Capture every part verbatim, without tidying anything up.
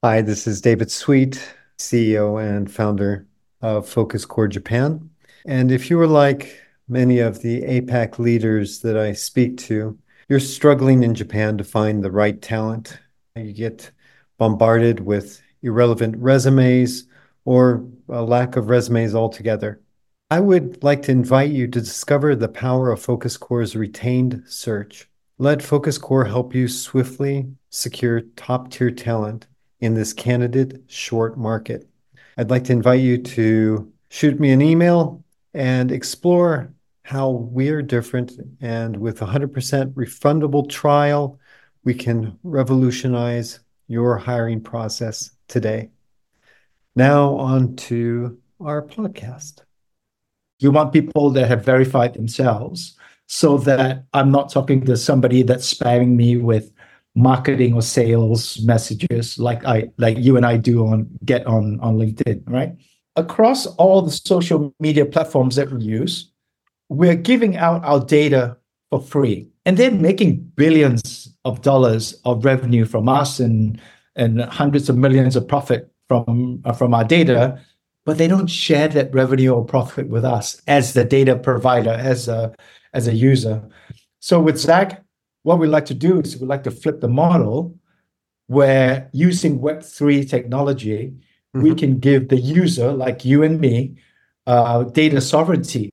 Hi, this is David Sweet, C E O and founder of Focus Core Japan. And if you are like many of the APAC leaders that I speak to, you're struggling in Japan to find the right talent. You get bombarded with irrelevant resumes or a lack of resumes altogether. I would like to invite you to discover the power of Focus Core's retained search. Let Focus Core help you swiftly secure top-tier talent in this candidate short market. I'd like to invite you to shoot me an email and explore how we're different. And with a one hundred percent refundable trial, we can revolutionize your hiring process today. Now on to our podcast. You want people that have verified themselves so that I'm not talking to somebody that's spamming me with marketing or sales messages like I like you and I do on get on on LinkedIn, right? Across all the social media platforms that we use, we're giving out our data for free, and they're making billions of dollars of revenue from us and and hundreds of millions of profit from uh, from our data, but they don't share that revenue or profit with us as the data provider, as a as a user. So with Zag, what we like to do is we like to flip the model where using Web three technology, mm-hmm. we can give the user, like you and me, uh, data sovereignty.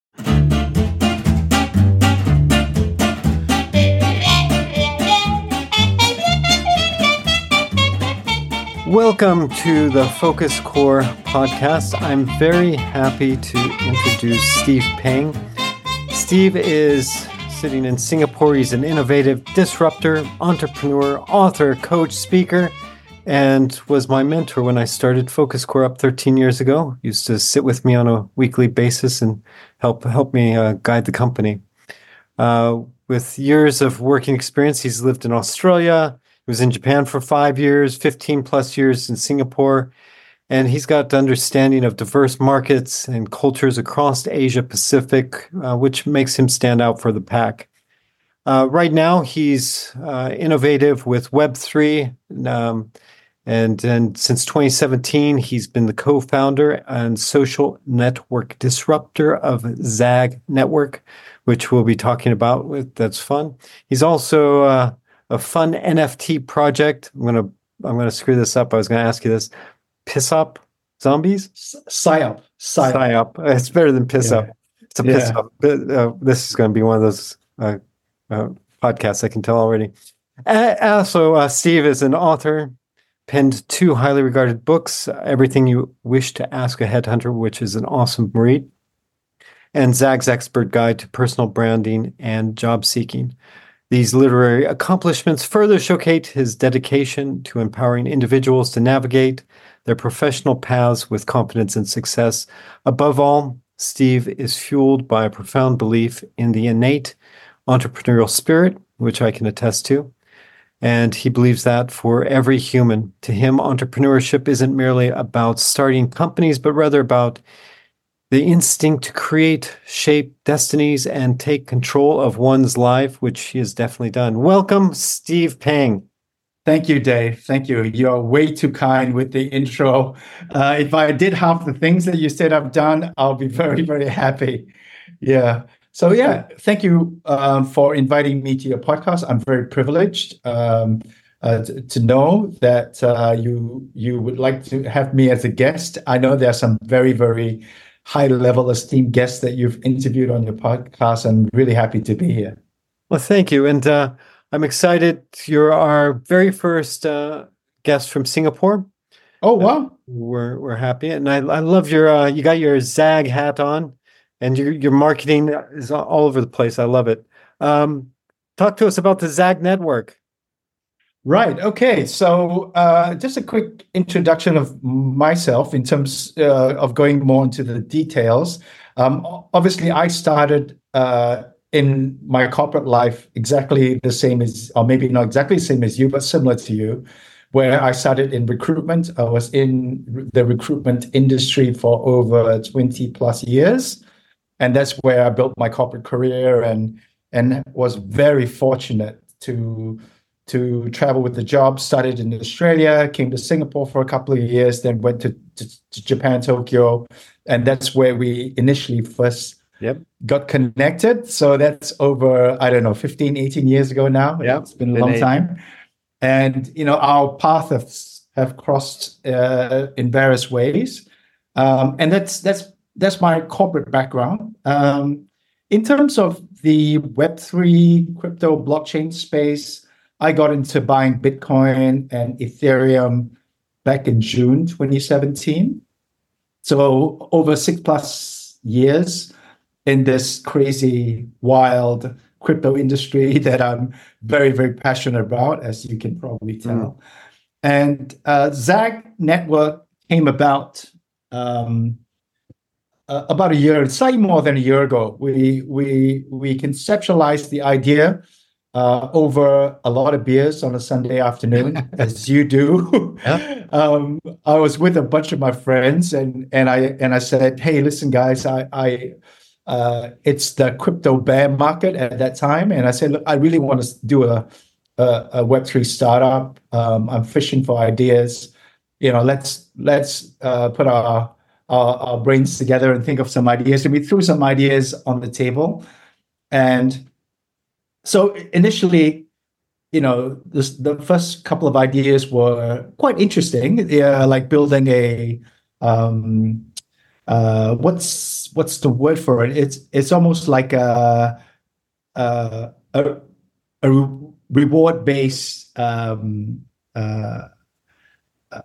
Welcome to the Focus Core podcast. I'm very happy to introduce Steve Peng. Steve is sitting in Singapore. He's an innovative disruptor, entrepreneur, author, coach, speaker, and was my mentor when I started Focus Core up thirteen years ago. He used to sit with me on a weekly basis and help help me uh, guide the company. Uh, with years of working experience, he's lived in Australia. He was in Japan for five years, fifteen plus years in Singapore, and he's got the understanding of diverse markets and cultures across Asia Pacific, uh, which makes him stand out for the pack. Uh, right now, he's uh, innovative with Web three, um, and, and since twenty seventeen, he's been the co-founder and social network disruptor of Zag Network, which we'll be talking about. With that's fun. He's also uh, a fun N F T project. I'm gonna I'm gonna screw this up. I was gonna ask you this. Piss up zombies? Psyop. Psyop. It's better than piss yeah. up. It's a piss yeah. up. Uh, this is going to be one of those uh, uh, podcasts, I can tell already. Uh, also, uh, Steve is an author, penned two highly regarded books, Everything You Wish to Ask a Headhunter, which is an awesome read, and Zag's Expert Guide to Personal Branding and Job Seeking. These literary accomplishments further showcase his dedication to empowering individuals to navigate their professional paths with confidence and success. Above all, Steve is fueled by a profound belief in the innate entrepreneurial spirit, which I can attest to. And he believes that for every human, to him, entrepreneurship isn't merely about starting companies, but rather about the instinct to create, shape destinies, and take control of one's life, which he has definitely done. Welcome, Steve Peng. Thank you, Dave. Thank you. You're way too kind with the intro. Uh, if I did half the things that you said I've done, I'll be very, very happy. Yeah. So yeah, thank you um, for inviting me to your podcast. I'm very privileged um, uh, to, to know that uh, you you would like to have me as a guest. I know there are some very, very high-level esteemed guests that you've interviewed on your podcast. I'm really happy to be here. Well, thank you. And uh, I'm excited. You're our very first uh, guest from Singapore. Oh, wow. Uh, we're we're happy. And I, I love your, uh, you got your Zag hat on, and your, your marketing is all over the place. I love it. Um, talk to us about the Zag Network. Right. Okay. So uh, just a quick introduction of myself in terms uh, of going more into the details. Um, obviously, I started uh, in my corporate life exactly the same as, or maybe not exactly the same as you, but similar to you, where I started in recruitment. I was in the recruitment industry for over twenty plus years. And that's where I built my corporate career and, and was very fortunate to to travel with the job. Started in Australia, came to Singapore for a couple of years, then went to, to, to Japan, Tokyo, and that's where we initially first Yep. got connected. So that's over, I don't know, fifteen, eighteen years ago now. Yep. It's been a long time. And, you know, our paths have crossed uh, in various ways. Um, and that's that's that's my corporate background. Um, in terms of the Web three crypto blockchain space, I got into buying Bitcoin and Ethereum back in June twenty seventeen. So over six plus years in this crazy, wild crypto industry that I'm very, very passionate about, as you can probably tell. Mm. And uh, Zag Network came about um, uh, about a year, slightly more than a year ago. We we we conceptualized the idea uh, over a lot of beers on a Sunday afternoon, as you do. Yeah. um, I was with a bunch of my friends, and and I and I said, "Hey, listen, guys, I I." Uh, it's the crypto bear market at that time. And I said, look, I really want to do a, a, a Web three startup. Um, I'm fishing for ideas. You know, let's let's uh, put our, our our brains together and think of some ideas. And we threw some ideas on the table. And so initially, you know, this, the first couple of ideas were quite interesting. Yeah, like building a um, uh, what's what's the word for it? It's it's almost like a a, a, a reward based um, uh, uh,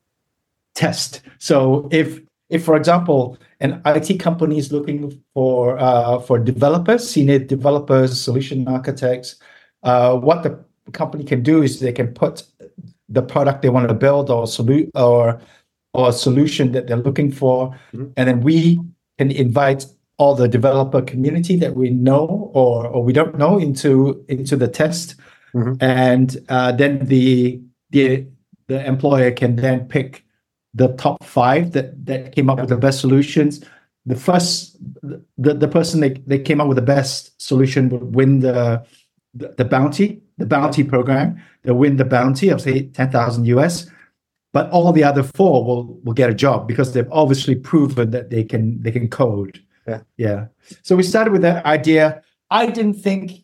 test. So if if for example an I T company is looking for uh, for developers, senior developers, solution architects, uh, what the company can do is they can put the product they want to build or solu- or or a solution that they're looking for. Mm-hmm. And then we can invite all the developer community that we know or or we don't know into into the test. Mm-hmm. And uh, then the the the employer can then pick the top five that, that came up yeah. with the best solutions. The first the, the person that, that came up with the best solution would win the the, the bounty, the bounty yeah. program. They'll win the bounty of say ten thousand U S. But all the other four will will get a job because they've obviously proven that they can they can code. Yeah, yeah. So we started with that idea. I didn't think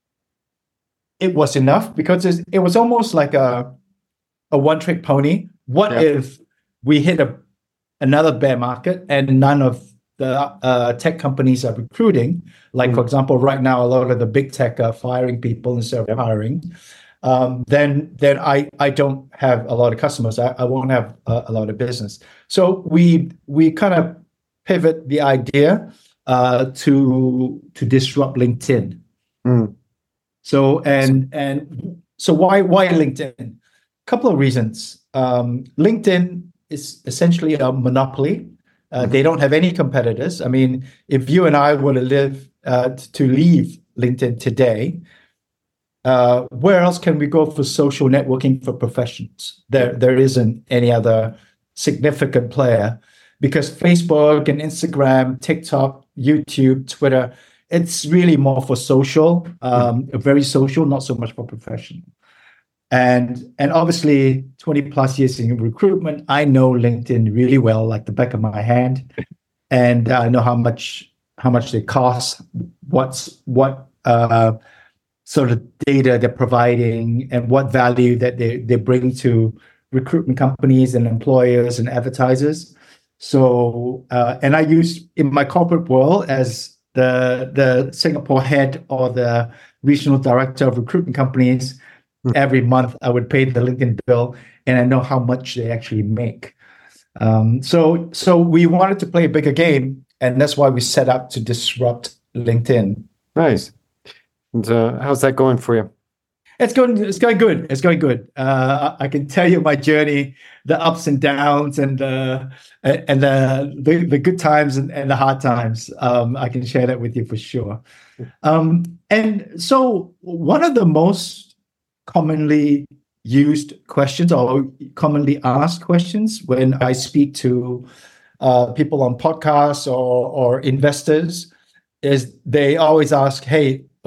it was enough because it was almost like a a one trick pony. What yeah. if we hit a another bear market and none of the uh, tech companies are recruiting? Like mm-hmm. for example, right now a lot of the big tech are firing people instead of yep. hiring. Um, then then I, I don't have a lot of customers. I, I won't have a, a lot of business. So we we kind of pivot the idea uh, to to disrupt LinkedIn. Mm. So and and so why why LinkedIn? A couple of reasons. Um, LinkedIn is essentially a monopoly. Uh, mm-hmm. They don't have any competitors. I mean, if you and I were to live uh, to leave LinkedIn today. Uh, where else can we go for social networking for professionals? There, there isn't any other significant player because Facebook and Instagram, TikTok, YouTube, Twitter, it's really more for social, um, very social, not so much for professional. And and obviously, twenty plus years in recruitment, I know LinkedIn really well, like the back of my hand, and I know how much how much they cost, what's what. Uh, sort of data they're providing and what value that they, they bring to recruitment companies and employers and advertisers. So, uh, and I use in my corporate world as the, the Singapore head or the regional director of recruitment companies, mm-hmm. every month I would pay the LinkedIn bill and I know how much they actually make. Um, so, so we wanted to play a bigger game and that's why we set up to disrupt LinkedIn. Nice. And uh, how's that going for you? It's going. It's going good. It's going good. Uh, I can tell you my journey, the ups and downs, and uh, and the, the the good times and, and the hard times. Um, I can share that with you for sure. Um, and so, one of the most commonly used questions or commonly asked questions when I speak to uh, people on podcasts or or investors is they always ask, "Hey,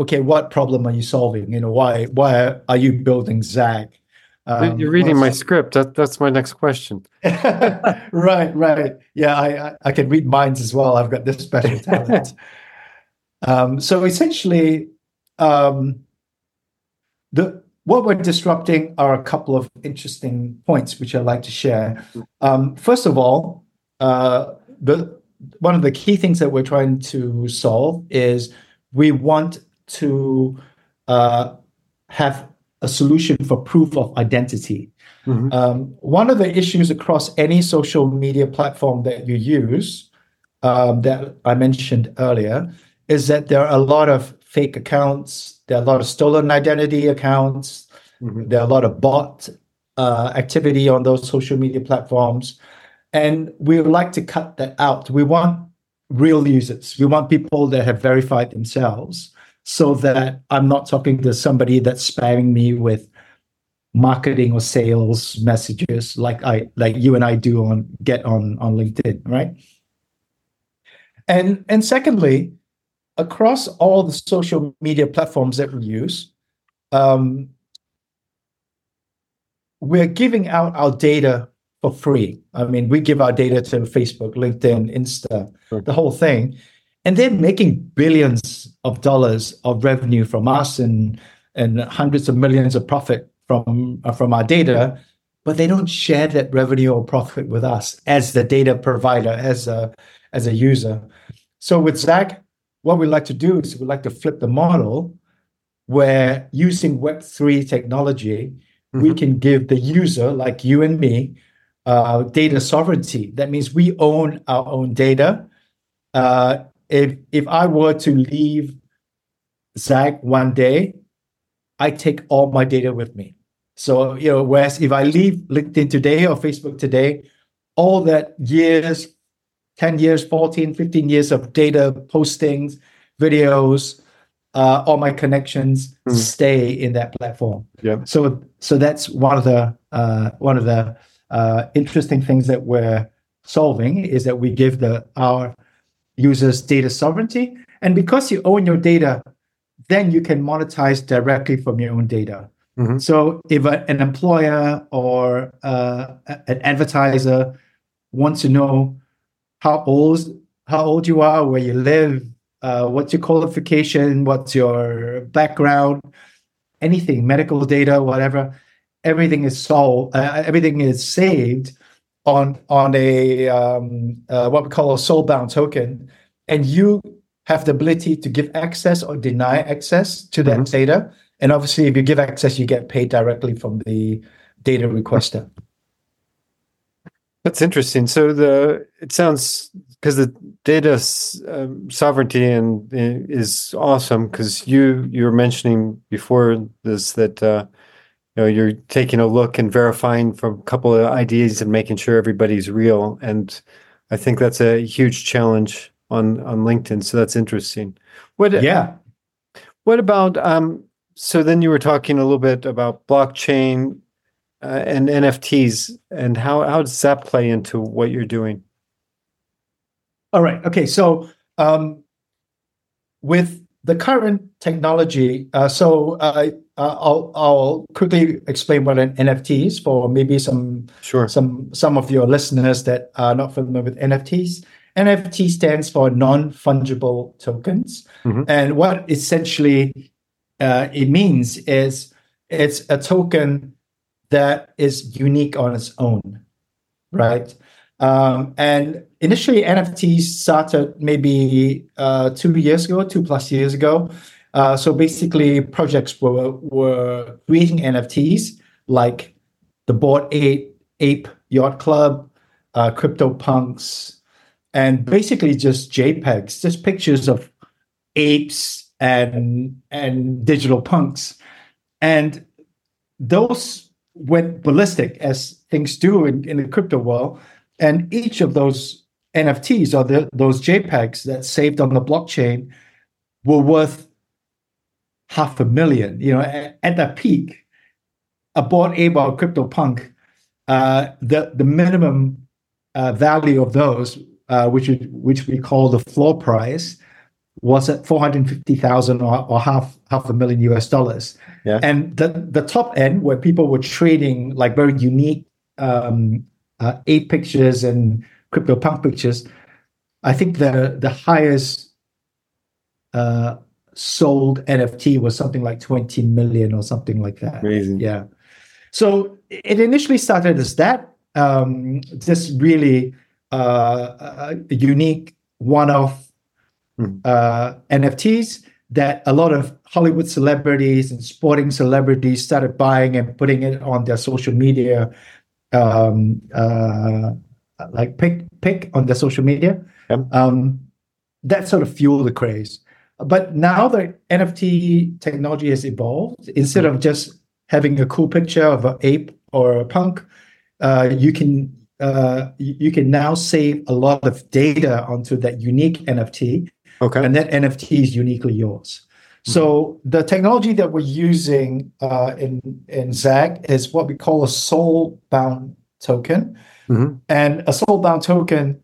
okay, what problem are you solving? You know, why why are you building Zag? Um, You're reading my script. That, that's my next question. Right, right. Yeah, I, I, I can read minds as well. I've got this special talent. um, so essentially, um, the what we're disrupting are a couple of interesting points which I'd like to share. Um, first of all, uh, the one of the key things that we're trying to solve is we want to uh, have a solution for proof of identity. Mm-hmm. Um, one of the issues across any social media platform that you use, um, that I mentioned earlier, is that there are a lot of fake accounts, there are a lot of stolen identity accounts, mm-hmm. there are a lot of bot uh, activity on those social media platforms. And we would like to cut that out. We want real users. We want people that have verified themselves, so that I'm not talking to somebody that's spamming me with marketing or sales messages like I like you and I do on get on, on LinkedIn, right? And and secondly, across all the social media platforms that we use, um, we're giving out our data for free. I mean, we give our data to Facebook, LinkedIn, Insta, sure. the whole thing. And they're making billions of dollars of revenue from us and, and hundreds of millions of profit from, uh, from our data, but they don't share that revenue or profit with us as the data provider, as a, as a user. So with Zag, what we like to do is we like to flip the model where using Web three technology, mm-hmm. we can give the user, like you and me, uh, data sovereignty. That means we own our own data. Uh, if if I were to leave Zag one day, I take all my data with me. So, you know, whereas if I leave LinkedIn today or Facebook today, all that years, ten years, fourteen, fifteen years of data postings, videos, uh, all my connections mm. stay in that platform. Yeah. So, so that's one of the uh, one of the uh, interesting things that we're solving, is that we give the our users data sovereignty, and because you own your data, then you can monetize directly from your own data. Mm-hmm. So, if a, an employer or uh, an advertiser wants to know how old how old you are, where you live, uh, what's your qualification, what's your background, anything, medical data, whatever, everything is solved. Uh, everything is saved on on a um, uh, what we call a soulbound token, and you have the ability to give access or deny access to that mm-hmm. data. And obviously, if you give access, you get paid directly from the data requester. That's interesting. So the it sounds, because the data um, sovereignty and uh, is awesome, because you you were mentioning before this that uh, you know you're taking a look and verifying from a couple of I Ds and making sure everybody's real, and I think that's a huge challenge on on LinkedIn. So that's interesting. What yeah. What about um? So then you were talking a little bit about blockchain uh, and N F Ts, and how, how does that play into what you're doing? All right. Okay. So um, with the current technology, uh, so uh, I'll I'll quickly explain what an N F T is for maybe some sure. some some of your listeners that are not familiar with N F Ts. N F T stands for non-fungible tokens, mm-hmm. and what essentially Uh, it means is it's a token that is unique on its own, right? Um, and initially, N F Ts started maybe uh, two years ago, two plus years ago. Uh, so basically, projects were were creating N F Ts like the Bored Ape, Ape Yacht Club, uh, CryptoPunks, and basically just JPEGs, just pictures of apes and and digital punks, and those went ballistic, as things do in, in the crypto world. And each of those N F Ts, or the, those JPEGs that saved on the blockchain, were worth half a million. You know, at, at the peak, a Bored Ape or CryptoPunk, uh, the the minimum uh, value of those, uh, which which we call the floor price, was at four hundred fifty thousand or, or half half a million U S dollars. Yeah. And the, the top end where people were trading like very unique um, uh, ape pictures and CryptoPunk pictures, I think the, the highest uh, sold N F T was something like twenty million or something like that. Amazing. Yeah. So it initially started as that, um, just really uh, a unique one-off Uh, N F Ts that a lot of Hollywood celebrities and sporting celebrities started buying and putting it on their social media, um, uh, like pick pick on their social media. Yep. Um, that sort of fueled the craze. But now the N F T technology has evolved. Instead of just having a cool picture of an ape or a punk, uh, you can uh, you can now save a lot of data onto that unique N F T. Okay. And that N F T is uniquely yours. Mm-hmm. So the technology that we're using uh, in, in Zag is what we call a soul-bound token. Mm-hmm. And a soul-bound token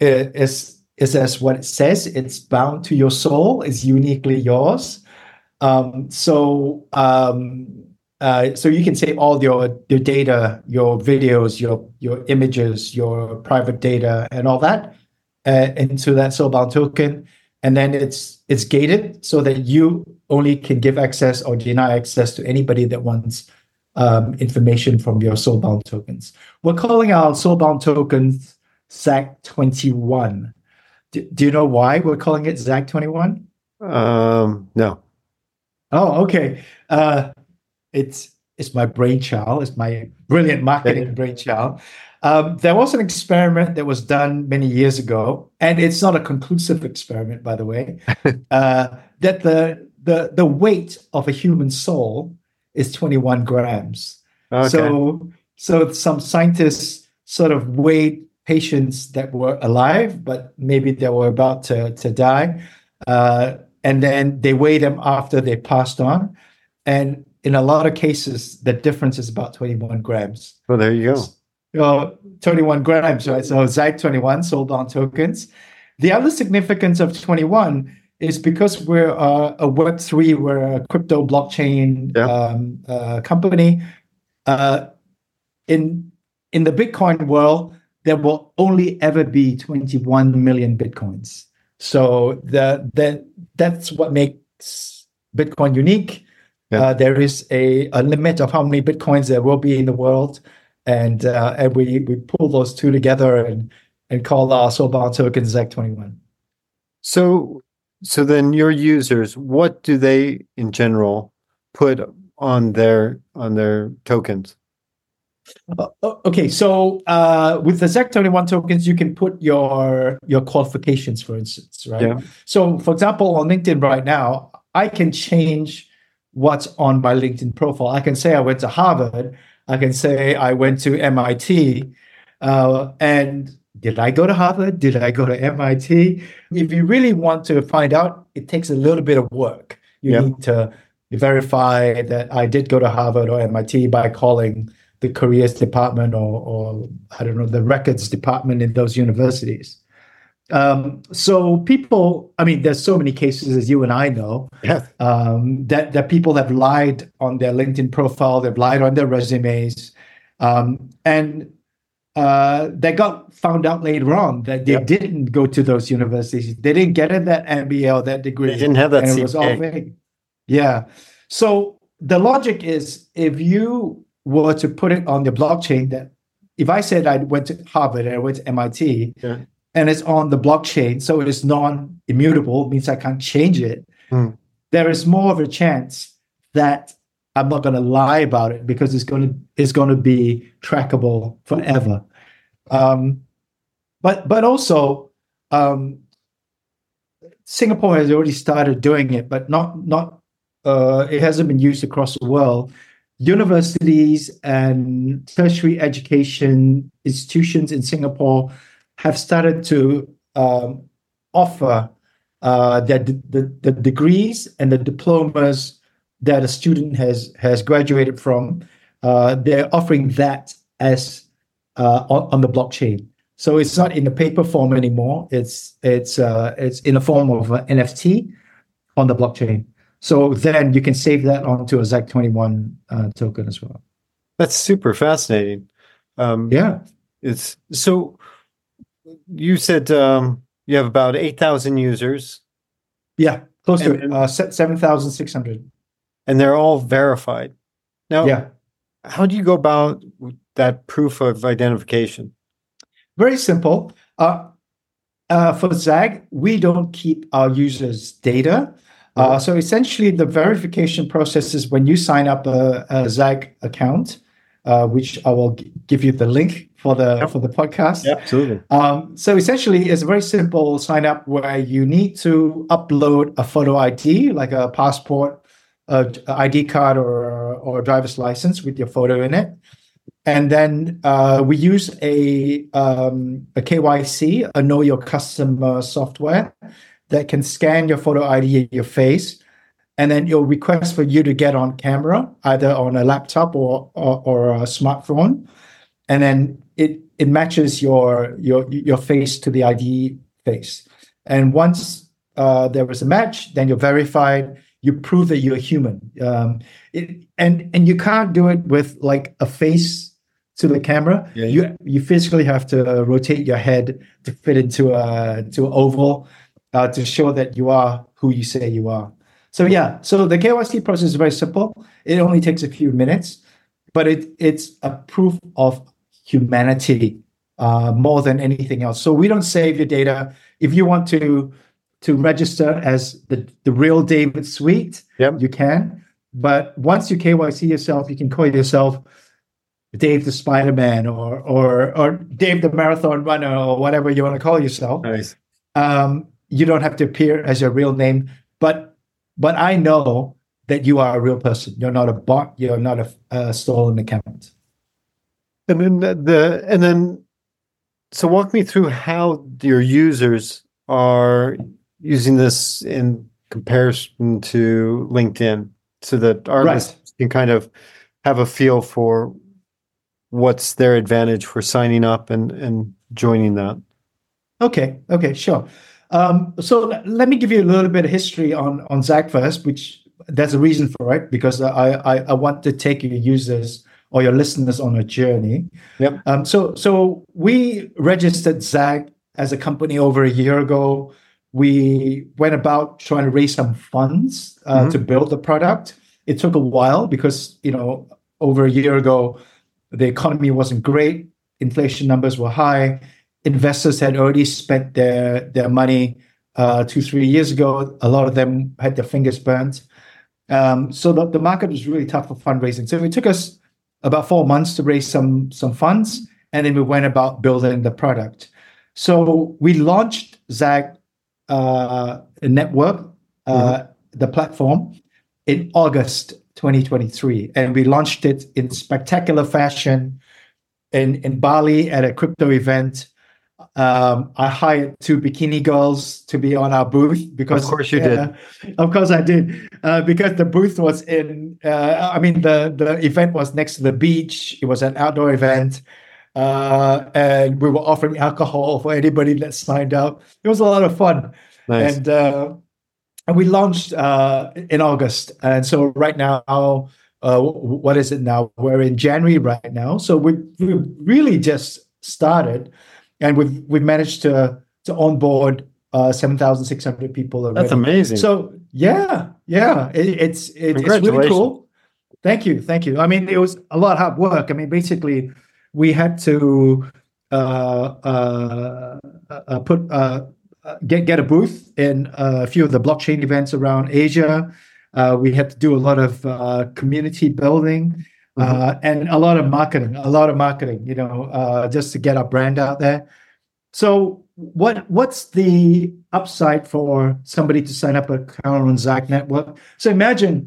is, is as what it says. It's bound to your soul. It's uniquely yours. Um, so um, uh, so you can save all your, your data, your videos, your, your images, your private data, and all that uh, into that soul-bound token. And then it's it's gated so that you only can give access or deny access to anybody that wants um, information from your soulbound tokens. We're calling our soulbound tokens Zag twenty-one. Do, do you know why we're calling it Zag twenty-one? Um, no. Oh, okay. Uh, it's it's my brainchild. It's my brilliant marketing yeah. brainchild. Um, there was an experiment that was done many years ago, and it's not a conclusive experiment, by the way, uh, that the, the the weight of a human soul is twenty-one grams. Okay. So, so some scientists sort of weighed patients that were alive, but maybe they were about to, to die, uh, and then they weighed them after they passed on. And in a lot of cases, the difference is about twenty-one grams. Well, there you go. Uh, twenty-one grams, right? So Zag twenty-one soul-bound tokens. The other significance of twenty-one is because we're uh, a Web three, we're a crypto blockchain yeah. um, uh, company. Uh, in in the Bitcoin world, there will only ever be twenty-one million Bitcoins. So the, the that's what makes Bitcoin unique. Yeah. Uh, there is a, a limit of how many Bitcoins there will be in the world. And uh, and we, we pull those two together and, and call our soulbound token Zag twenty-one. So so then your users, what do they in general put on their on their tokens? Uh, okay, so uh, with the Zag twenty-one tokens, you can put your your qualifications, for instance, right? Yeah. So, for example, on LinkedIn right now, I can change what's on my LinkedIn profile. I can say I went to Harvard. I can say I went to M I T. Uh, and did I go to Harvard? Did I go to M I T? If you really want to find out, it takes a little bit of work. You yep. need to verify that I did go to Harvard or M I T by calling the careers department or, or I don't know, the records department in those universities. Um, so people, I mean, there's so many cases, as you and I know, yeah. um, that, that people have lied on their LinkedIn profile, they've lied on their resumes, um, and uh, they got found out later on that they yep. didn't go to those universities. They didn't get in that M B A or that degree. They didn't have that and C P A. It was all fake. Yeah. So the logic is, if you were to put it on the blockchain, that if I said I went to Harvard and I went to M I T, yeah. and it's on the blockchain, so it is non-immutable, means I can't change it, mm. there is more of a chance that I'm not going to lie about it because it's going to it's going to be trackable forever. Um, but but also, um, Singapore has already started doing it, but not not uh, it hasn't been used across the world. Universities and tertiary education institutions in Singapore have started to um, offer uh, that the, the, the degrees and the diplomas that a student has has graduated from. Uh, they're offering that as uh, on, on the blockchain. So it's not in the paper form anymore. It's it's uh, it's in the form of an N F T on the blockchain. So then you can save that onto a Z A C twenty-one uh, token as well. That's super fascinating. Um, Yeah. It's so you said um, you have about eight thousand users. Yeah, close And to then- uh, seven thousand six hundred. and they're all verified. Now, Yeah. how do you go about that proof of identification? Very simple. Uh, uh, for Z A G, we don't keep our users' data. Uh, so essentially, the verification process is when you sign up a, a Z A G account, uh, which I will g- give you the link for the Yep. for the podcast. Absolutely. Um, so essentially, it's a very simple sign up where you need to upload a photo I D, like a passport, a, a I D card, or or a driver's license with your photo in it. And then uh, we use a um, a K Y C, a Know Your Customer software that can scan your photo I D and your face, and then it'll request for you to get on camera, either on a laptop or or, or a smartphone, and then it it matches your your your face to the I D face. And once uh, there was a match, then you're verified. You prove that you're human, um, it, and and you can't do it with like a face to the camera. Yeah, you yeah. you physically have to uh, rotate your head to fit into a to an oval uh, to show that you are who you say you are. So yeah, so the K Y C process is very simple. It only takes a few minutes, but it it's a proof of humanity uh, more than anything else. So we don't save your data. If you want to to register as the, the real David Sweet, Yep. you can. But once you K Y C yourself, you can call yourself Dave the Spider-Man or or or Dave the Marathon Runner or whatever you want to call yourself. Nice. Um, you don't have to appear as your real name, but but I know that you are a real person. You're not a bot. You're not a, a stolen account. And then the, the and then so walk me through how your users are using this in comparison to LinkedIn, so that our Right. listeners can kind of have a feel for what's their advantage for signing up and and joining that. Okay. Okay. Sure. Um, so l- let me give you a little bit of history on on Z A C first, which there's a reason for it, because I I, I want to take your users or your listeners on a journey. Yep. Um, so so we registered Z A C as a company over a year ago. We went about trying to raise some funds uh, Mhm. to build the product. It took a while because, you know, over a year ago, the economy wasn't great. Inflation numbers were high. Investors had already spent their their money uh, two, three years ago. A lot of them had their fingers burnt. Um, so the, the market was really tough for fundraising. So it took us about four months to raise some some funds, and then we went about building the product. So we launched Z A C uh, Network, uh, the platform, in August twenty twenty-three, and we launched it in spectacular fashion in in Bali at a crypto event. Um, I hired two bikini girls to be on our booth because, Of course you did. uh, of course I did, uh, because the booth was in. Uh, I mean, the the event was next to the beach. It was an outdoor event, uh, and we were offering alcohol for anybody that signed up. It was a lot of fun, Nice. and uh, and we launched uh, in August. And so right now, uh, what is it now? We're in January right now. So we we really just started. And we've we've managed to to onboard uh, seven thousand six hundred people already. That's amazing. So yeah, yeah, it, it's it, it's really Congratulations. cool. Thank you, thank you. I mean, it was a lot of hard work. I mean, basically, we had to uh, uh, uh, put uh, uh, get get a booth in a few of the blockchain events around Asia. Uh, we had to do a lot of uh, community building. Uh, and a lot of marketing, a lot of marketing, you know, uh, just to get our brand out there. So, what what's the upside for somebody to sign up an account on Z A C Network? So, imagine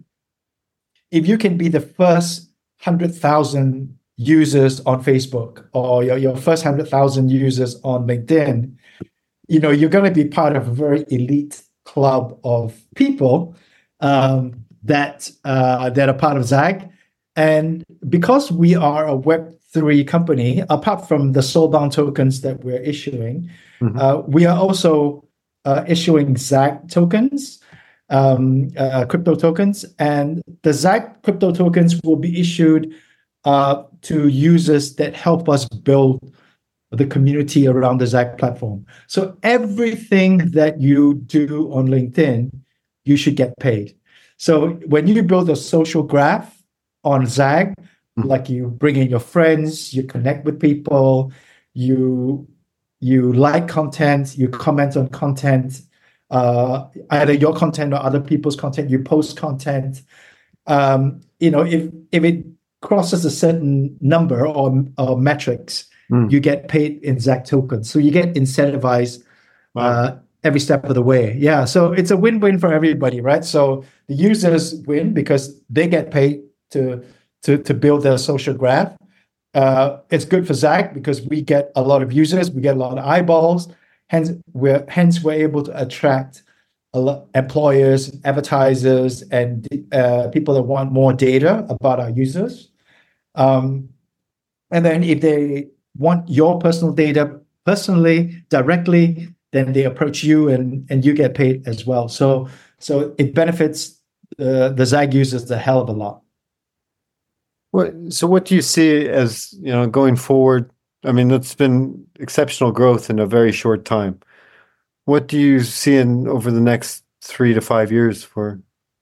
if you can be the first hundred thousand users on Facebook, or your, your first hundred thousand users on LinkedIn. You know, you're going to be part of a very elite club of people um, that uh, that are part of Z A C. And because we are a Web three company, apart from the soulbound tokens that we're issuing, Mhm. uh, we are also uh, issuing ZAG tokens, um, uh, crypto tokens, and the ZAG crypto tokens will be issued uh, to users that help us build the community around the ZAG platform. So everything that you do on LinkedIn, you should get paid. So when you build a social graph on ZAG, Mhm. like you bring in your friends, you connect with people, you you like content, you comment on content, uh, either your content or other people's content, you post content. Um, you know, if if it crosses a certain number or, or metrics, Mm. you get paid in ZAG tokens. So you get incentivized Wow. uh, every step of the way. Yeah. So it's a win-win for everybody, right? So the users win because they get paid to to, to build their social graph. Uh, it's good for ZAG because we get a lot of users, we get a lot of eyeballs. Hence, we're hence we're able to attract a lot employers, advertisers, and uh, people that want more data about our users. Um, and then if they want your personal data personally, directly, then they approach you and, and you get paid as well. So so it benefits uh, the ZAG users a hell of a lot. What, so what do you see as, you know, going forward? I mean, it's been exceptional growth in a very short time. What do you see in over the next three to five years for?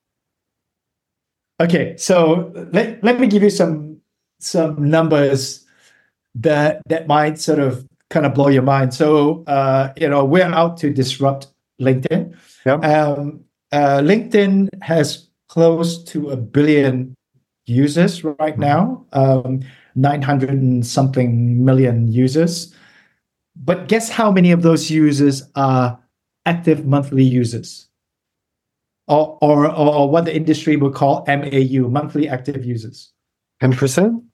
Okay, so let, let me give you some some numbers that that might sort of kind of blow your mind. So uh, you know, we're out to disrupt LinkedIn. Yeah. Um, uh, LinkedIn has close to a billion users right now, um, nine hundred and something million users. But guess how many of those users are active monthly users? Or, or, or what the industry would call M A U, monthly active users. ten percent?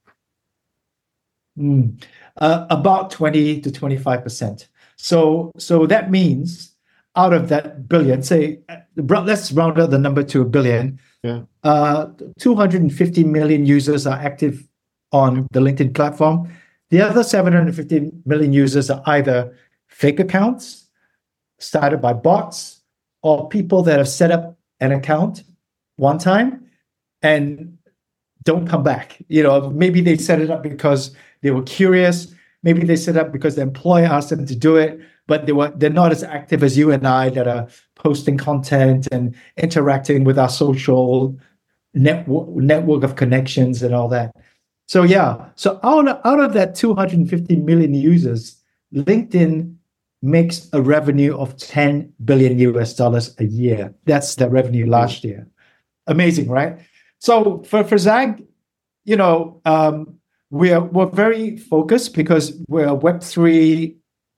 Mm. Uh, about twenty to twenty-five percent. So, so that means out of that billion, say, let's round up the number to a billion. Yeah. Uh, two hundred fifty million users are active on the LinkedIn platform. The other seven hundred fifty million users are either fake accounts started by bots or people that have set up an account one time and don't come back. You know, maybe they set it up because they were curious. Maybe they set it up because the employer asked them to do it, but they were they're not as active as you and I that are posting content and interacting with our social network network of connections and all that. So yeah, so out of, out of that two hundred fifty million users, LinkedIn makes a revenue of ten billion U S dollars a year. That's the revenue last year. Amazing, right? So for, for ZAG, you know, um, we're we're very focused because we're a Web three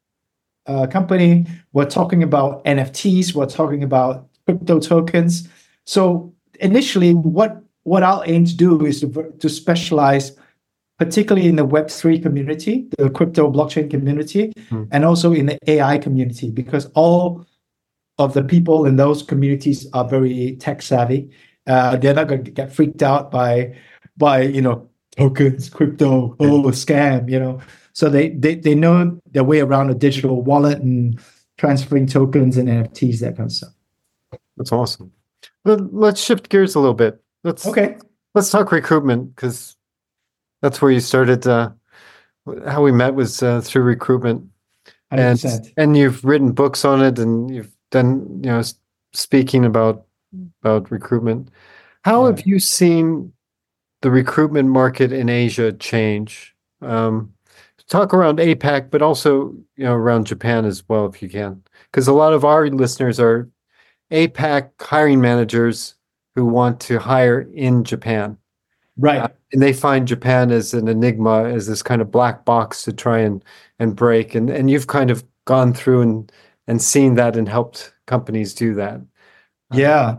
uh, company. We're talking about N F Ts. We're talking about crypto tokens. So initially, what what I'll aim to do is to, to specialize, particularly in the Web three community, the crypto blockchain community, Hmm. and also in the A I community, because all of the people in those communities are very tech savvy. Uh, they're not going to get freaked out by, by you know, tokens, crypto, oh, a scam, you know. So they, they they know their way around a digital wallet and transferring tokens and N F Ts, that kind of stuff. That's awesome. But let's shift gears a little bit. Let's Okay. let's talk recruitment, because that's where you started. Uh, how we met was uh, through recruitment, one hundred and percent. and you've written books on it, and you've done you know s- speaking about about recruitment. How Yeah. have you seen the recruitment market in Asia change? Um, talk around APAC, but also you know around Japan as well, if you can, because a lot of our listeners are APAC hiring managers who want to hire in Japan. Right. Uh, and they find Japan as an enigma, as this kind of black box to try and and break. And and you've kind of gone through and and seen that and helped companies do that. Yeah.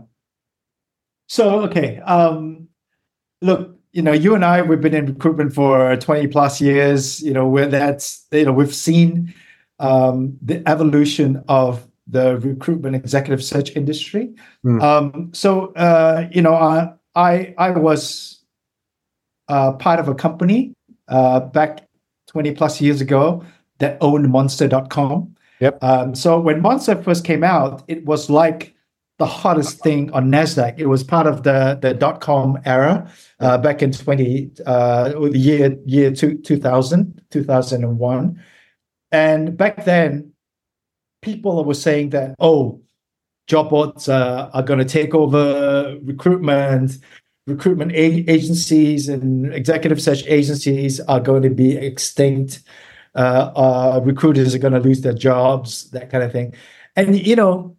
So, okay. Um, look, you know, you and I, we've been in recruitment for twenty plus years, you know, where that's, you know, we've seen um, the evolution of the recruitment executive search industry. Hmm. Um, so, uh, you know, I, I, I was uh, part of a company uh, back twenty plus years ago that owned Monster dot com. Yep. Um, so when Monster first came out, it was like the hottest thing on NASDAQ. It was part of the, the dot-com era uh, back in twenty, uh, the year, year two, two thousand, two thousand one. And back then, people were saying that, oh, job boards uh, are going to take over recruitment, recruitment a- agencies and executive search agencies are going to be extinct. Uh, uh, recruiters are going to lose their jobs, that kind of thing. And, you know,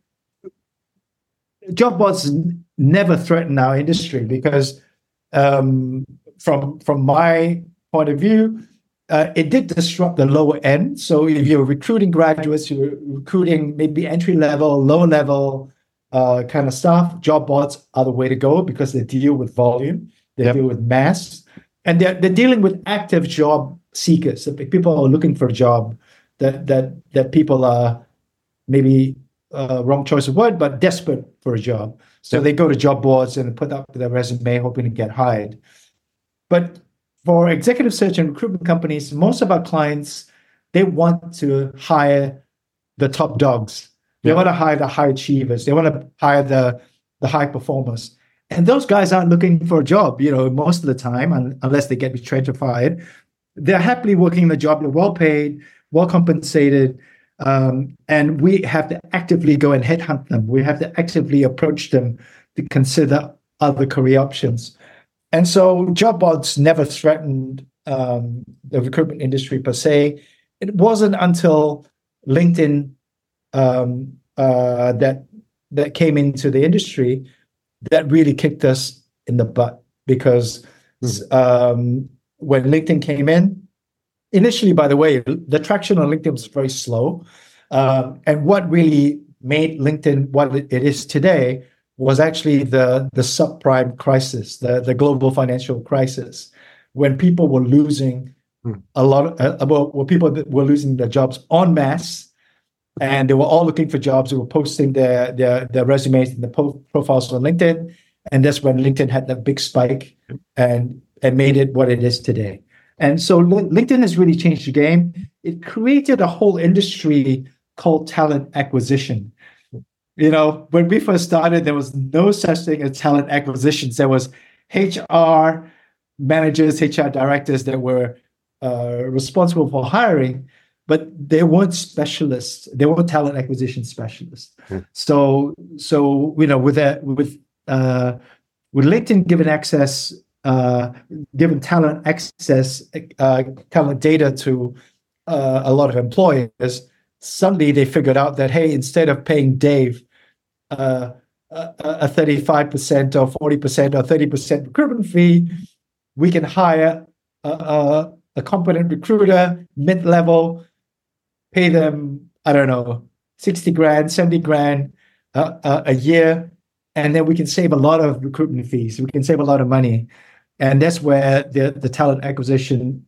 job boards n- never threaten our industry because um, from, from my point of view, uh, it did disrupt the lower end. So if you're recruiting graduates, you're recruiting maybe entry-level, low-level uh, kind of stuff, job boards are the way to go because they deal with volume, they yep. deal with mass, and they're, they're dealing with active job seekers. So people are looking for a job that that that people are maybe uh, wrong choice of word, but desperate for a job. So yep. they go to job boards and put up their resume, hoping to get hired. But for executive search and recruitment companies, most of our clients, they want to hire the top dogs. They yep. want to hire the high achievers. They want to hire the the high performers. And those guys aren't looking for a job, you know, most of the time, un- unless they get retrenched or fired. They're happily working in the job. They're well paid, well compensated, um, and we have to actively go and headhunt them. We have to actively approach them to consider other career options. And so job boards never threatened um, the recruitment industry per se. It wasn't until LinkedIn um, uh, that that came into the industry that really kicked us in the butt because mm-hmm. um, when LinkedIn came in, initially, by the way, the traction on LinkedIn was very slow. Um, and what really made LinkedIn what it is today was actually the, the subprime crisis, the, the global financial crisis, when people were losing mm. a lot of, uh, well, when people were losing their jobs en masse, and they were all looking for jobs. They were posting their their, their resumes and the po- profiles on LinkedIn, and that's when LinkedIn had that big spike and and made it what it is today. And so LinkedIn has really changed the game. It created a whole industry called talent acquisition. You know, when we first started, there was no such thing as talent acquisitions. There was H R managers, H R directors that were uh, responsible for hiring, but they weren't specialists. They weren't talent acquisition specialists. Mm. So, so you know, with that, with uh, with LinkedIn given access, uh, given talent access, uh, talent data to uh, a lot of employers, suddenly they figured out that hey, instead of paying Dave uh, a, a thirty-five percent or forty percent or thirty percent recruitment fee, we can hire a, a, a competent recruiter mid-level. Pay them, I don't know, sixty grand, seventy grand uh, uh, a year, and then we can save a lot of recruitment fees. We can save a lot of money. And that's where the, the talent acquisition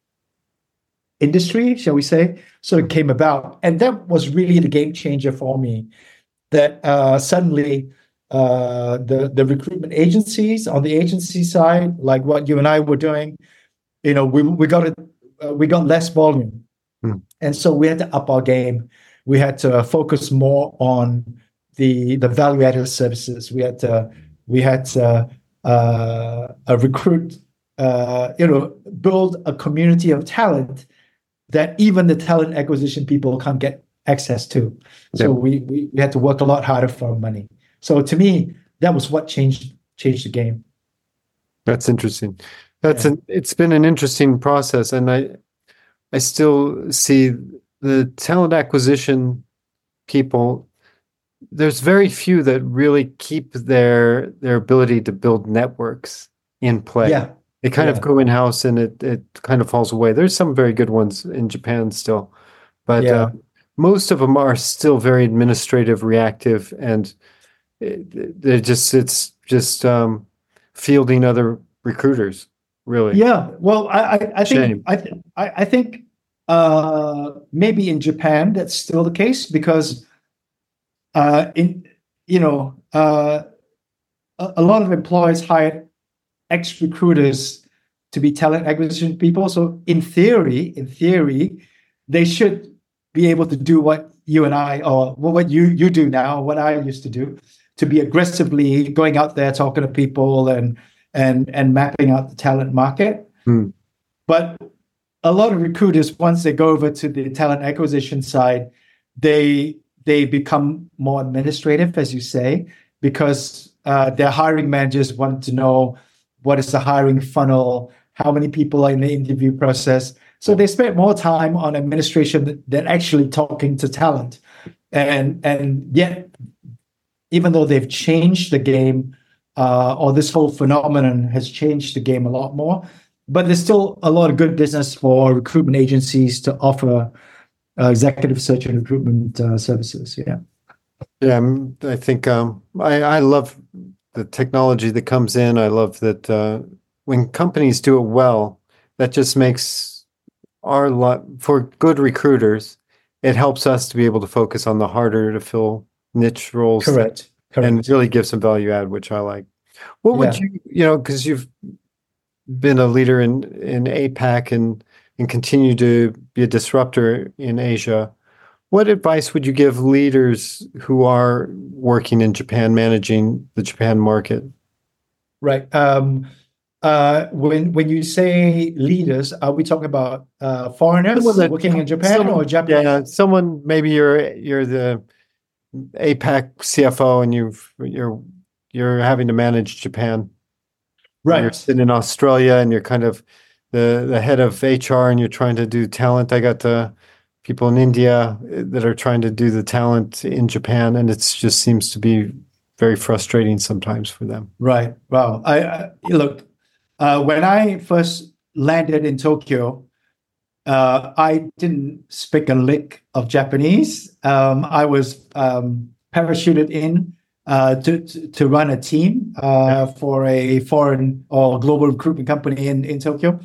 industry, shall we say, sort of came about. And that was really the game changer for me, that uh, suddenly uh, the, the recruitment agencies on the agency side, like what you and I were doing, you know, we, we got it, uh, we got less volume. Hmm. And so we had to up our game. We had to focus more on the the value-added services. We had to we had to uh, uh, recruit, uh, you know, build a community of talent that even the talent acquisition people can't get access to. So yeah. we, we we had to work a lot harder for our money. So to me, that was what changed changed the game. That's interesting. That's yeah. an it's been an interesting process, and I. I still see the talent acquisition people. There's very few that really keep their their ability to build networks in play. Yeah. They kind yeah. of go in-house and it, it kind of falls away. There's some very good ones in Japan still, but yeah. uh, most of them are still very administrative, reactive, and they're just it's just um, fielding other recruiters. Really? Yeah. Well, I, I, I think I, th- I, I think uh, maybe in Japan that's still the case because uh, in you know uh, a, a lot of employers hire ex recruiters to be talent acquisition people. So in theory, in theory, they should be able to do what you and I, or what you you do now, what I used to do, to be aggressively going out there, talking to people and and and mapping out the talent market. Hmm. But a lot of recruiters, once they go over to the talent acquisition side, they they become more administrative, as you say, because uh, their hiring managers want to know what is the hiring funnel, how many people are in the interview process. So they spend more time on administration than actually talking to talent. And and yet, even though they've changed the game, uh, or this whole phenomenon has changed the game a lot more, but there's still a lot of good business for recruitment agencies to offer uh, executive search and recruitment uh, services. Yeah. Yeah, um, I think um, I, I love the technology that comes in. I love that uh, when companies do it well, that just makes our lot for good recruiters. It helps us to be able to focus on the harder to fill niche roles. Correct. Correct. And really give some value add, which I like. What would Yeah. you, you know, because you've been a leader in in APAC and and continue to be a disruptor in Asia. What advice would you give leaders who are working in Japan, managing the Japan market? Right. Um, uh, when when you say leaders, are we talking about uh, foreigners Someone that- working in Japan someone- or Japan? Yeah, someone, maybe you're you're the APAC C F O and you've you're you're having to manage Japan. You're Right. sitting in Australia and you're kind of the the head of H R and you're trying to do talent. I got the people in India that are trying to do the talent in Japan, and it just seems to be very frustrating sometimes for them. Right. Wow. I, I look. Uh, when I first landed in Tokyo, uh, I didn't speak a lick of Japanese. Um, I was um, parachuted in uh, to, to to run a team uh, for a foreign or global recruitment company in in Tokyo,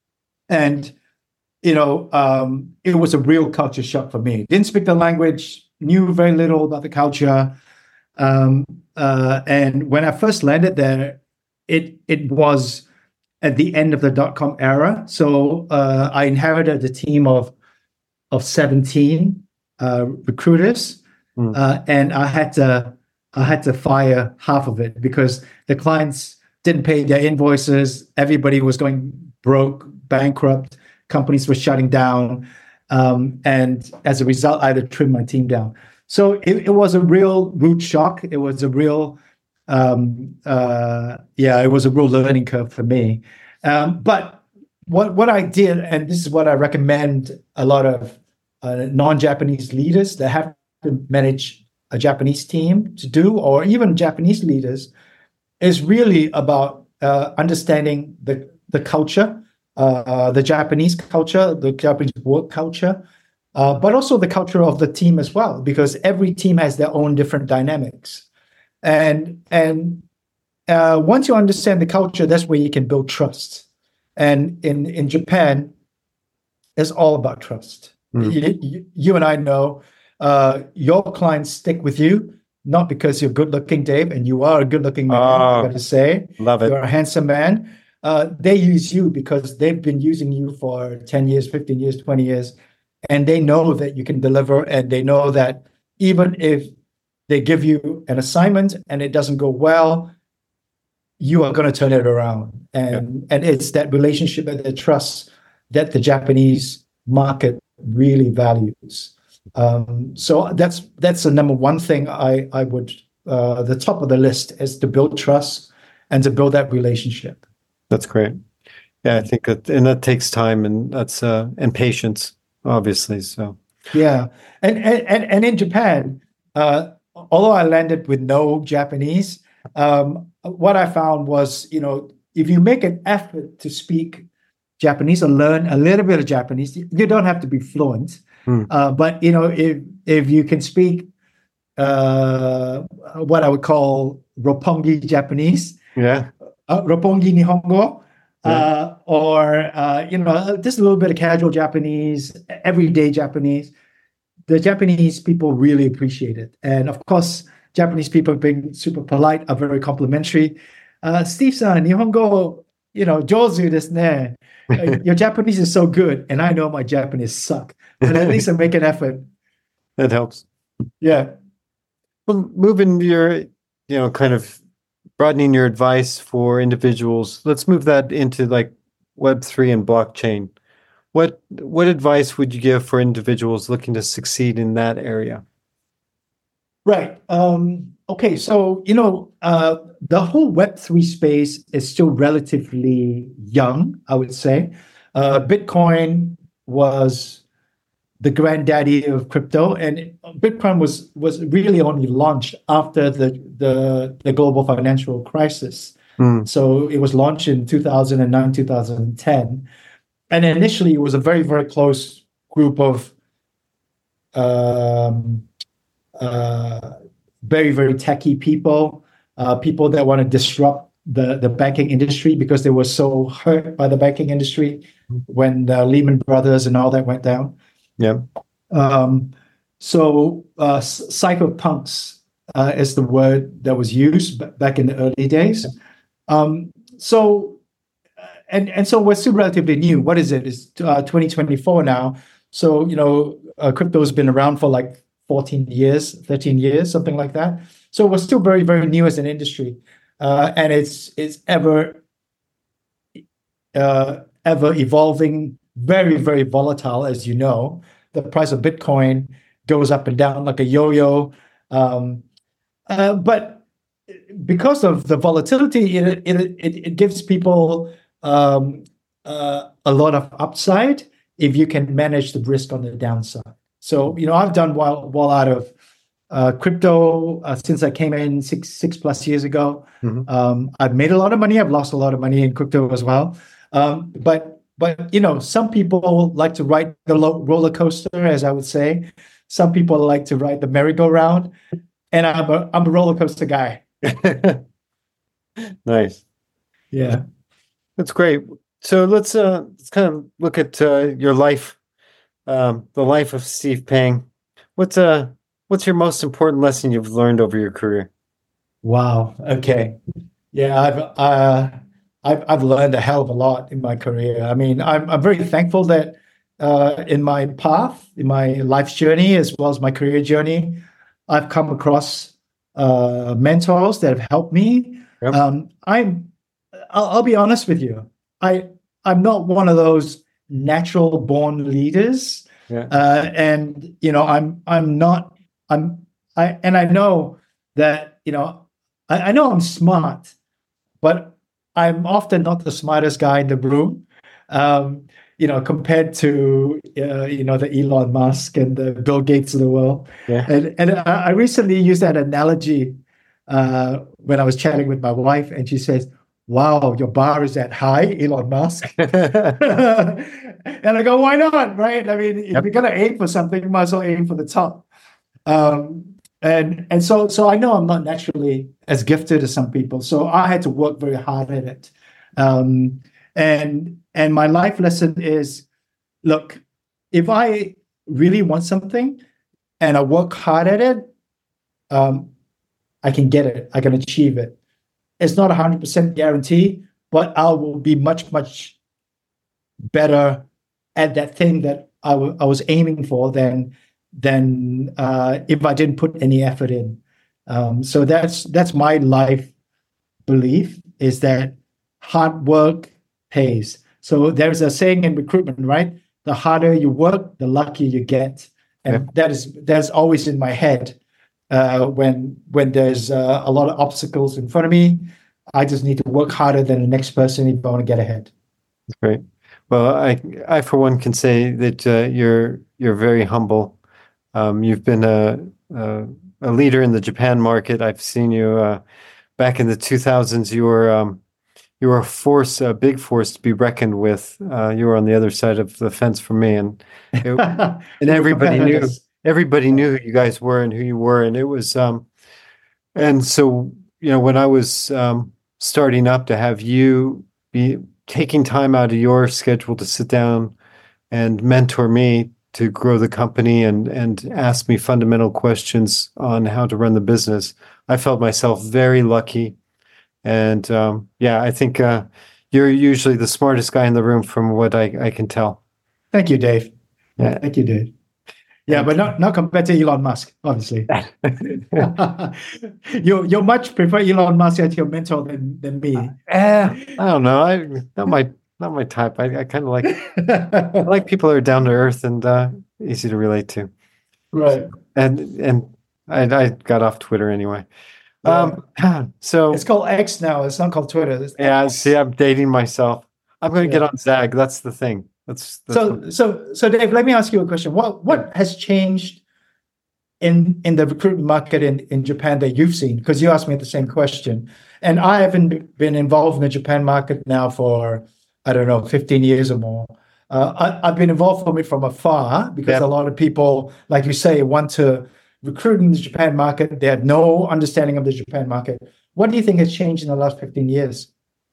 and you know, um, it was a real culture shock for me. Didn't speak the language, knew very little about the culture. Um, uh, and when I first landed there, it it was at the end of the dot-com era. So uh, I inherited a team of of seventeen uh, recruiters, Mm. uh, and I had to I had to fire half of it because the clients didn't pay their invoices. Everybody was going broke, bankrupt. Companies were shutting down, um, and as a result, I had to trim my team down. So it, it was a real rude shock. It was a real, um, uh, yeah, it was a real learning curve for me. Um, but what what I did, and this is what I recommend a lot of uh, non-Japanese leaders that have to manage a Japanese team to do, or even Japanese leaders, is really about uh, understanding the the culture. Uh, the Japanese culture, the Japanese work culture, uh, but also the culture of the team as well, because every team has their own different dynamics. And and uh, once you understand the culture, that's where you can build trust. And in, in Japan, it's all about trust. Mm. You, you, you and I know uh, your clients stick with you, not because you're good looking, Dave, and you are a good looking man, Oh, I got to say. Love it. You're a handsome man. Uh, they use you because they've been using you for ten years, fifteen years, twenty years, and they know that you can deliver, and they know that even if they give you an assignment and it doesn't go well, you are going to turn it around. And, yeah. and it's that relationship and the trust that the Japanese market really values. Um, so that's that's the number one thing I, I would, uh, the top of the list is to build trust and to build that relationship. That's great. Yeah, I think that, and that takes time, and that's uh, and patience, obviously. So yeah, and and and in Japan, uh, although I landed with no Japanese, um, what I found was, you know, if you make an effort to speak Japanese or learn a little bit of Japanese, you don't have to be fluent, hmm. uh, but you know, if if you can speak uh, what I would call Roppongi Japanese, yeah. Uh, Roppongi Nihongo, uh, yeah. or, uh, you know, just a little bit of casual Japanese, everyday Japanese. The Japanese people really appreciate it. And of course, Japanese people being super polite are very complimentary. Uh, Steve-san, Nihongo you know, Jozu desu ne. Uh, Your Japanese is so good, and I know my Japanese suck, but at least I make an effort. That helps. Yeah. Well, moving your, you know, kind of broadening your advice for individuals. Let's move that into like Web three and blockchain. What what advice would you give for individuals looking to succeed in that area? Right. Um, okay. So, you know, uh, the whole Web three space is still relatively young, I would say. Uh, Bitcoin was the granddaddy of crypto, and Bitcoin was was really only launched after the the, the global financial crisis. Mm. So it was launched in two thousand nine, two thousand ten. And initially, it was a very, very close group of um, uh, very, very techie people, uh, people that want to disrupt the, the banking industry because they were so hurt by the banking industry when the Lehman Brothers and all that went down. Yeah. Um, so uh, cypherpunks uh, is the word that was used b- back in the early days. Um, so And and so we're still relatively new. What is it? It's uh, twenty twenty-four now. So, you know, uh, crypto has been around for like fourteen years, thirteen years, something like that. So we're still very, very new as an industry. Uh, and it's it's ever uh, ever evolving, very, very volatile, as you know. The price of Bitcoin goes up and down like a yo-yo. Um, uh, but because of the volatility, it it it, it gives people Um, uh, a lot of upside if you can manage the risk on the downside. So, you know, I've done well, well out of uh, crypto uh, since I came in six six plus years ago. Mm-hmm. Um, I've made a lot of money. I've lost a lot of money in crypto as well. Um, but but you know, some people like to ride the roller coaster, as I would say. Some people like to ride the merry-go-round, and I'm a I'm a roller coaster guy. Nice. Yeah. That's great. So let's uh, let's kind of look at uh, your life, um, the life of Steve Pang. What's uh what's your most important lesson you've learned over your career? Wow. Okay. Yeah, I've uh, I've I've learned a hell of a lot in my career. I mean, I'm I'm very thankful that uh, in my path, in my life's journey, as well as my career journey, I've come across uh, mentors that have helped me. Yep. Um, I'm. I'll, I'll be honest with you. I I'm not one of those natural born leaders, yeah. uh, and you know I'm I'm not I'm I and I know that you know I, I know I'm smart, but I'm often not the smartest guy in the room. Um, you know, compared to uh, you know the Elon Musk and the Bill Gates of the world. Yeah. And and I, I recently used that analogy uh, when I was chatting with my wife, and she says, wow, your bar is that high, Elon Musk. And I go, why not, right? I mean, if yep. you're going to aim for something, you might as well aim for the top. Um, and and so so I know I'm not naturally as gifted as some people. So I had to work very hard at it. Um, and and my life lesson is, look, if I really want something and I work hard at it, um, I can get it. I can achieve it. It's not a hundred percent guarantee, but I will be much, much better at that thing that I, w- I was aiming for than than uh, if I didn't put any effort in. Um, so that's that's my life belief, is that hard work pays. So there's a saying in recruitment, right? The harder you work, the luckier you get, and yeah. that is that's always in my head. Uh, when when there's uh, a lot of obstacles in front of me, I just need to work harder than the next person if I want to get ahead. That's great. Well, I I for one can say that uh, you're you're very humble. Um, you've been a, a a leader in the Japan market. I've seen you uh, back in the two thousands. You were um, you were a force, a big force to be reckoned with. Uh, you were on the other side of the fence from me, and it, and everybody knew. Everybody knew who you guys were and who you were, and it was, um, and so you know when I was um, starting up, to have you be taking time out of your schedule to sit down and mentor me to grow the company and and ask me fundamental questions on how to run the business, I felt myself very lucky, and um, yeah, I think uh, you're usually the smartest guy in the room from what I, I can tell. Thank you, Dave. Yeah. Thank you, Dave. Yeah, but not not compared to Elon Musk, obviously. you you much prefer Elon Musk as your mentor than than me. Uh, I don't know. I not my not my type. I, I kind of like I like people who are down to earth and uh, easy to relate to. Right. And and I I got off Twitter anyway. Yeah. Um, so it's called X now. It's not called Twitter. It's yeah. X. See, I'm dating myself. I'm going to Yeah. get on Zag. That's the thing. That's, that's so what, so so Dave. Let me ask you a question. What what has changed in in the recruitment market in, in Japan that you've seen? Because you asked me the same question, and I haven't been involved in the Japan market now for I don't know fifteen years or more. Uh, I, I've been involved from it from afar because Yeah. a lot of people, like you say, want to recruit in the Japan market. They have no understanding of the Japan market. What do you think has changed in the last fifteen years?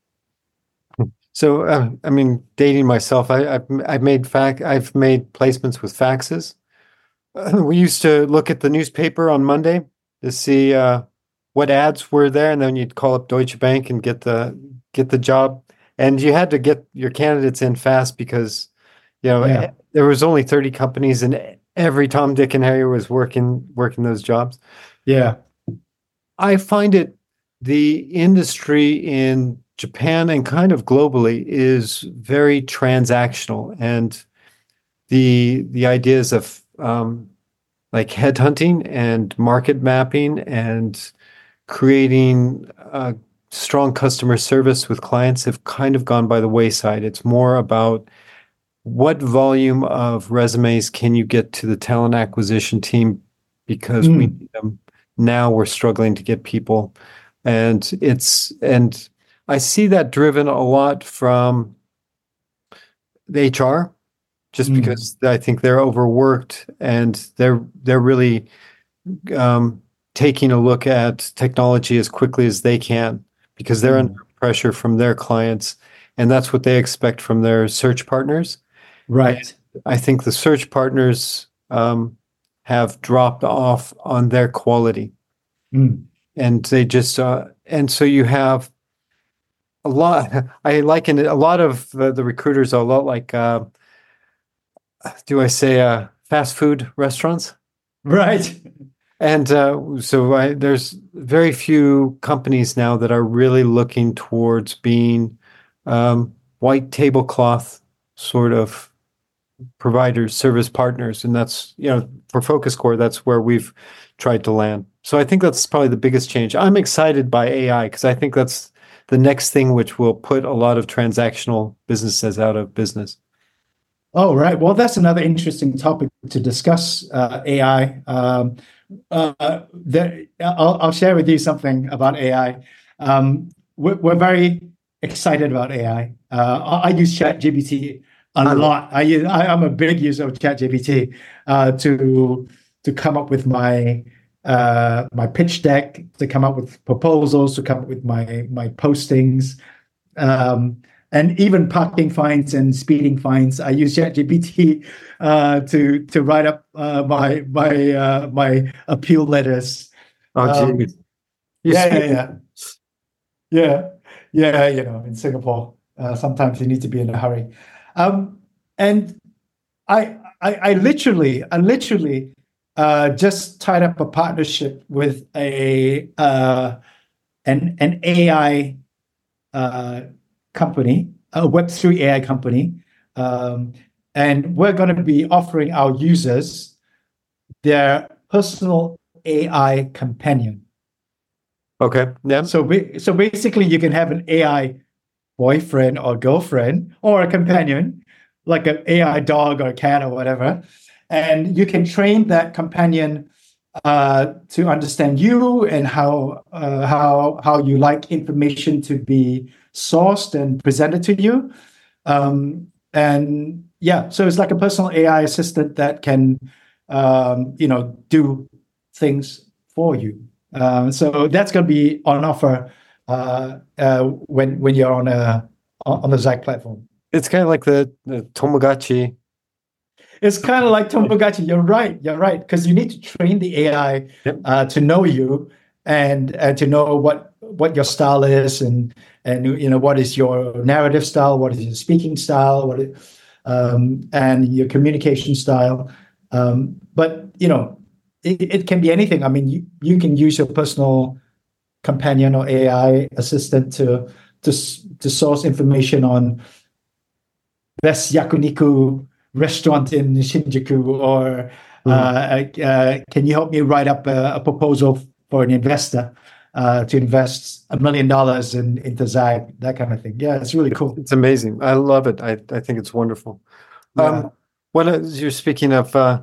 So, uh, I mean, dating myself, I, I've, I've made fac, I've made placements with faxes. Uh, we used to look at the newspaper on Monday to see uh, what ads were there, and then you'd call up Deutsche Bank and get the get the job. And you had to get your candidates in fast because, you know, Yeah. there was only thirty companies, and every Tom, Dick, and Harry was working working those jobs. Yeah. I find it the industry in Japan and kind of globally is very transactional, and the the ideas of um, like headhunting and market mapping and creating a strong customer service with clients have kind of gone by the wayside. It's more about what volume of resumes can you get to the talent acquisition team because Mm. we need them. Now we're struggling to get people, and it's and I see that driven a lot from the H R, just Mm. because I think they're overworked and they're they're really um, taking a look at technology as quickly as they can because they're Mm. under pressure from their clients, and that's what they expect from their search partners. Right. I think the search partners um, have dropped off on their quality, Mm. and they just uh, and so you have a lot. I liken it, a lot of the, the recruiters are a lot like, uh, do I say, uh, fast food restaurants? Right. And uh, so I, there's very few companies now that are really looking towards being um, white tablecloth sort of providers, service partners, and that's, you know, for Focus Core, that's where we've tried to land. So I think that's probably the biggest change. I'm excited by A I because I think that's the next thing which will put a lot of transactional businesses out of business. Oh, right. Well, that's another interesting topic to discuss, uh, A I. Um, uh, the, I'll, I'll share with you something about A I. Um, we're, we're very excited about A I. Uh, I, I use ChatGPT a lot. I, use, I I'm a big user of ChatGPT uh, to to come up with my uh, my pitch deck, to come up with proposals, to come up with my my postings. Um, And even parking fines and speeding fines, I use ChatGPT uh, to to write up uh, my my uh, my appeal letters. Oh, Um, geez. yeah, yeah, yeah, yeah, yeah. You know, in Singapore, uh, sometimes you need to be in a hurry. Um, and I, I, I literally, I literally uh, just tied up a partnership with a uh, an an A I. Uh, company, a Web three A I company, um, and we're going to be offering our users their personal A I companion. Okay. Yeah. So, ba- so basically, you can have an A I boyfriend or girlfriend or a companion, like an A I dog or cat or whatever, and you can train that companion uh, to understand you and how uh, how how you like information to be sourced and presented to you. Um, and yeah, so it's like a personal A I assistant that can, um, you know, do things for you. Um, so that's going to be on offer uh, uh, when when you're on a on the Zag platform. It's kind of like the, the Tamagotchi. It's kind of like Tamagotchi. You're right. You're right. Because you need to train the A I Yep. uh, to know you and and to know what what your style is and and you know what is your narrative style, what is your speaking style, what is, um, and your communication style. Um, but you know, it, it can be anything. I mean, you, you can use your personal companion or A I assistant to to to source information on best yakiniku restaurant in Shinjuku, or mm. uh, uh, can you help me write up a, a proposal for an investor uh, to invest a million dollars in into Zag, that kind of thing. Yeah, it's really cool. It's amazing. I love it. I, I think it's wonderful. Yeah. Um, when you're speaking of, uh,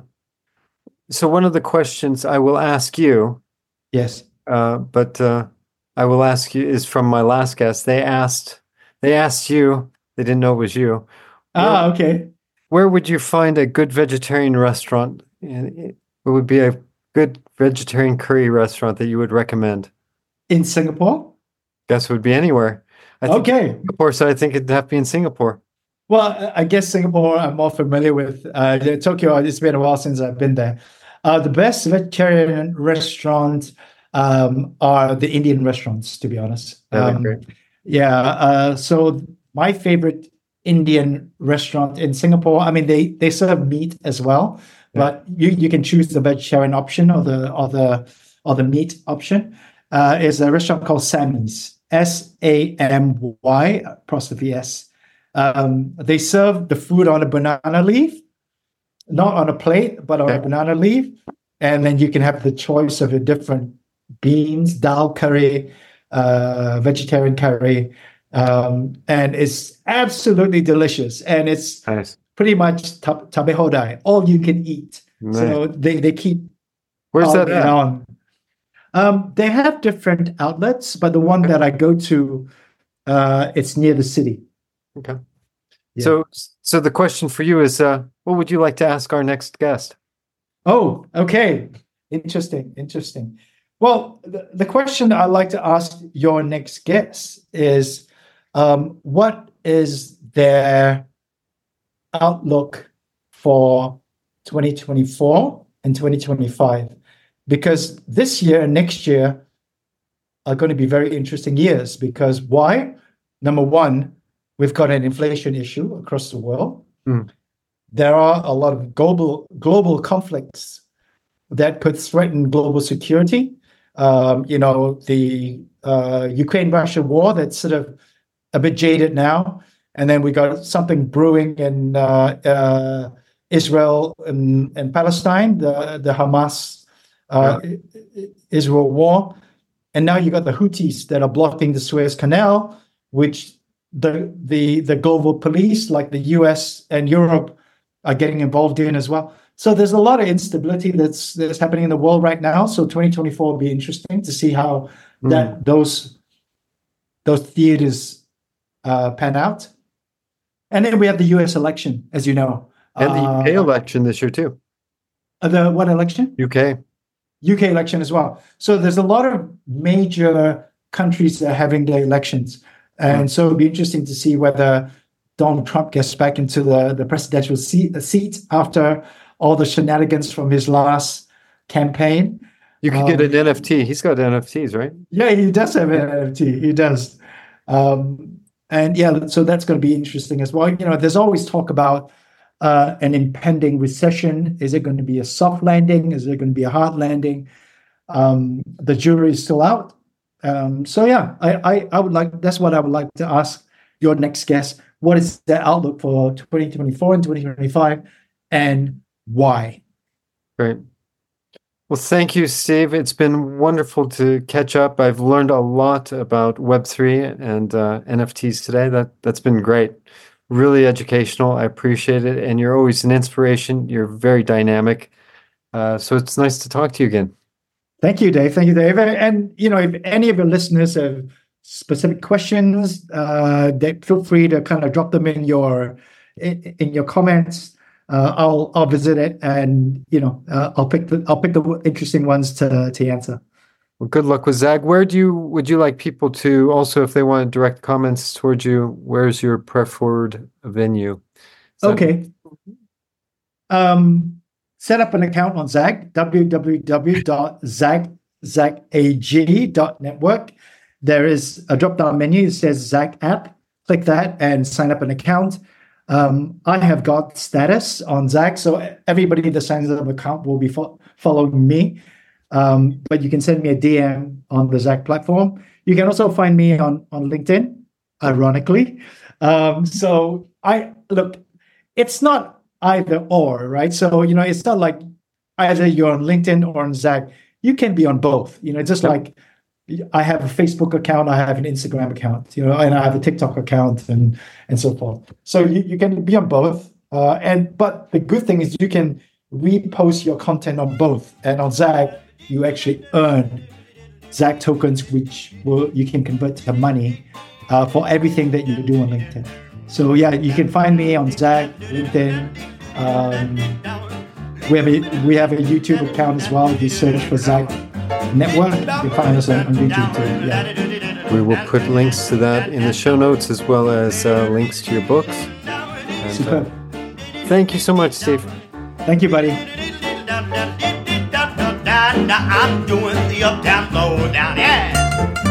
so one of the questions I will ask you, yes, uh, but uh, I will ask you is from my last guest. They asked, they asked you. They didn't know it was you. Ah, where, okay. Where would you find a good vegetarian restaurant? It would be a good vegetarian curry restaurant that you would recommend in Singapore. Guess it would be anywhere. I think okay. Singapore, so I think it'd have to be in Singapore. Well, I guess Singapore I'm more familiar with. Uh, Tokyo, it's been a while since I've been there. Uh, the best vegetarian restaurants um, are the Indian restaurants, to be honest. Yeah, um, great. yeah uh, so my favorite Indian restaurant in Singapore, I mean, they, they serve meat as well, yeah. but you, you can choose the vegetarian option or the or the or the meat option. Uh, is a restaurant called Sammy's. S A M Y apostrophe S. Um, they serve the food on a banana leaf, not on a plate, but on okay. a banana leaf. And then you can have the choice of a different beans, dal curry, uh, vegetarian curry. Um, and it's absolutely delicious. And it's nice. pretty much tab- tabe hodai, all you can eat. Nice. So they, they keep Where's that at? on. Um, they have different outlets, but the one that I go to, uh, it's near the city. Okay. Yeah. So, so the question for you is, uh, what would you like to ask our next guest? Oh, okay. Interesting. Interesting. Well, the, the question I'd like to ask your next guest is, um, what is their outlook for twenty twenty-four and twenty twenty-five? Because this year and next year are going to be very interesting years. Because why? Number one, we've got an inflation issue across the world. Mm. There are a lot of global global conflicts that could threaten global security. Um, you know, the uh, Ukraine-Russia war that's sort of a bit jaded now. And then we got something brewing in uh, uh, Israel and, and Palestine, the, the Hamas Uh, yeah. Israel war, and now you got the Houthis that are blocking the Suez Canal, which the the the global police like the U S and Europe are getting involved in as well. So there's a lot of instability that's that's happening in the world right now. So twenty twenty-four will be interesting to see how mm. that those those theaters uh, pan out. And then we have the U S election, as you know, and the U K uh, election this year too. The what election? U K. U K election as well. So there's a lot of major countries that are having their elections. And mm. so it'll be interesting to see whether Donald Trump gets back into the, the presidential seat, seat after all the shenanigans from his last campaign. You could um, get an N F T. He's got N F Ts, right? Yeah, he does have an N F T. He does. Um, and yeah, so that's going to be interesting as well. You know, there's always talk about Uh, an impending recession. Is it going to be a soft landing? Is it going to be a hard landing? Um, the jury is still out. Um, so yeah, I, I, I would like, that's what I would like to ask your next guest. What is the outlook for twenty twenty-four and twenty twenty-five, and why? Great. Well, thank you, Steve. It's been wonderful to catch up. I've learned a lot about Web three and uh, N F Ts today. That, that's been great. Really educational. I appreciate it. And you're always an inspiration. You're very dynamic. Uh, so it's nice to talk to you again. Thank you, Dave. Thank you, Dave. And, you know, if any of your listeners have specific questions, uh, they feel free to kind of drop them in your in, in your comments. Uh, I'll I'll visit it, and you know, uh, I'll pick the I'll pick the interesting ones to to answer. Well, good luck with Zag. Where do you would you like people to also, if they want to direct comments towards you, where's your preferred venue? That- okay. Um, set up an account on Zag, w w w dot zag zag a g dot network, there is a drop-down menu. It says Zach app. Click that and sign up an account. Um, I have got status on Zach, so everybody that signs up an account will be fo- following me. Um, but you can send me a D M on the Zach platform. You can also find me on, on LinkedIn, ironically. Um, so I look, it's not either or, right? So, you know, it's not like either you're on LinkedIn or on Zach. You can be on both, you know, just like I have a Facebook account, I have an Instagram account, you know, and I have a TikTok account and and so forth. So you, you can be on both. Uh, and but the good thing is you can repost your content on both. And on Zach, you actually earn Zach tokens, which will you can convert to money uh, for everything that you do on LinkedIn. So yeah, you can find me on Zach, LinkedIn. Um, we have a we have a YouTube account as well. If you search for Zach Network, you can find us on, on YouTube too. Yeah. We will put links to that in the show notes, as well as uh, links to your books. And, Superb. Uh, thank you so much, Steve. Thank you, buddy. I'm doing the up, down, low, down, yeah.